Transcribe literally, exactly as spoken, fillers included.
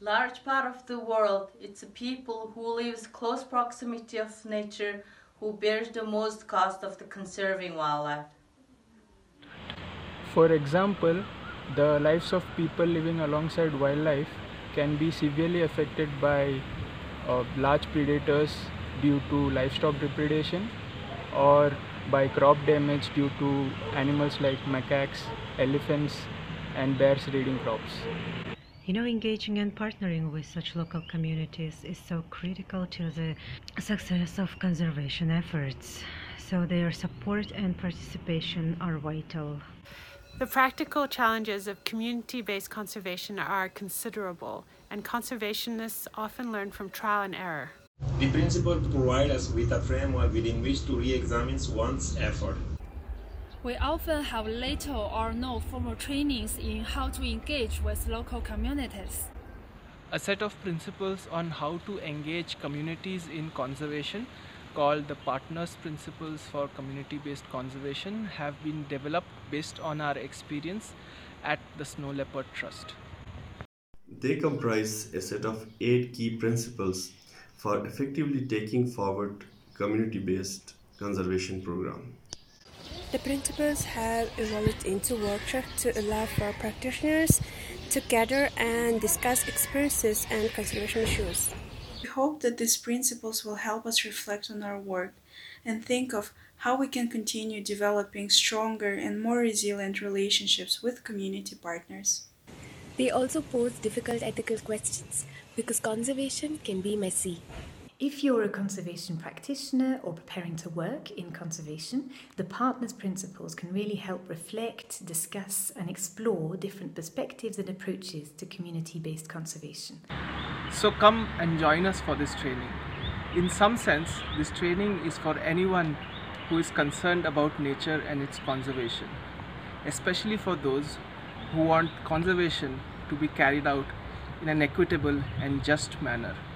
Large part of the world, it's the people who lives close proximity of nature who bears the most cost of the conserving wildlife. For example, the lives of people living alongside wildlife can be severely affected by uh, large predators due to livestock depredation or by crop damage due to animals like macaques, elephants, and bears raiding crops. You know, engaging and partnering with such local communities is so critical to the success of conservation efforts. So their support and participation are vital. The practical challenges of community-based conservation are considerable, and conservationists often learn from trial and error. The principles provide us with a framework within which to re-examine one's effort. We often have little or no formal trainings in how to engage with local communities. A set of principles on how to engage communities in conservation, called the Partners Principles for Community-Based Conservation, have been developed based on our experience at the Snow Leopard Trust. They comprise a set of eight key principles for effectively taking forward community-based conservation program. The principles have evolved into workshops to allow for practitioners to gather and discuss experiences and conservation issues. We hope that these principles will help us reflect on our work and think of how we can continue developing stronger and more resilient relationships with community partners. They also pose difficult ethical questions because conservation can be messy. If you're a conservation practitioner or preparing to work in conservation, the Partners Principles can really help reflect, discuss and explore different perspectives and approaches to community-based conservation. So come and join us for this training. In some sense, this training is for anyone who is concerned about nature and its conservation, especially for those who want conservation to be carried out in an equitable and just manner.